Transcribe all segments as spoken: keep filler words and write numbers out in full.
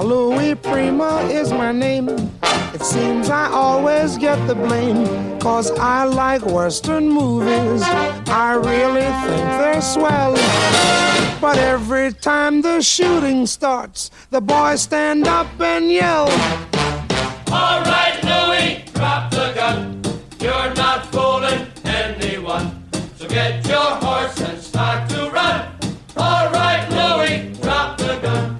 Now Louis Prima is my name. It seems I always get the blame, 'cause I like Western movies. I really think they're swell. But every time the shooting starts, the boys stand up and yell. All right, Louis, drop the gun. You're not fooling anyone. So get your horse and start to run. All right, Louis, drop the gun.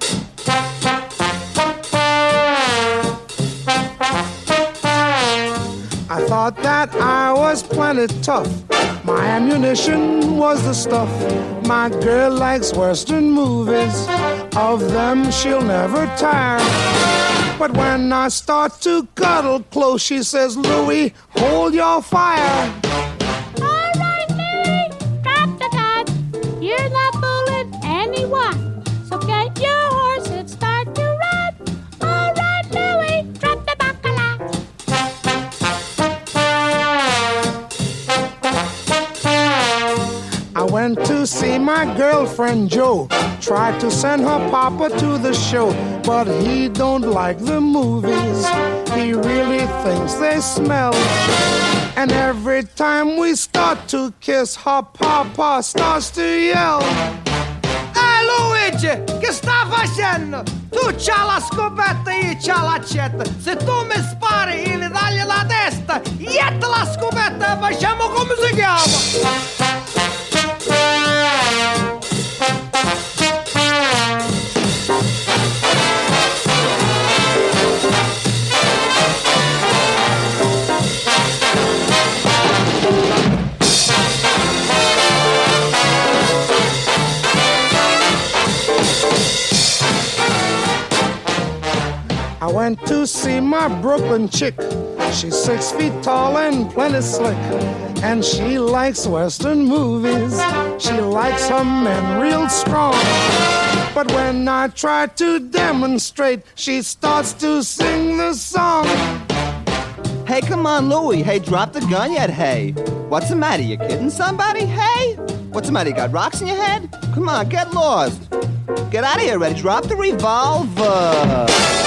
I thought that I was plenty tough. My ammunition was the stuff. My girl likes Western movies. Of them she'll never tire. But when I start to cuddle close, she says, Louis, hold your fire. All right, Louis, drop the gun. You're not fooling anyone. So get your horse and start to run. All right, Louis, drop the bacala. I went to see my girlfriend Joe. Tried to send her papa to the show, but he don't like the movies. He really thinks they smell. And every time we start to kiss, her papa starts to yell. Ehi Luigi, che sta facendo? Tu c'ha la scopetta e io c'ha l'accetta. Se tu mi spari io le taglio la testa. Ietta la scopetta e facciamo come si chiama. I went to see my Brooklyn chick. She's six feet tall and plenty slick. And she likes Western movies. She likes her men real strong. But when I try to demonstrate, she starts to sing the song. Hey, come on, Louie. Hey, drop the gun yet, hey. What's the matter? You kidding somebody? Hey? What's the matter? You got rocks in your head? Come on, get lost. Get out of here, Red. Drop the revolver.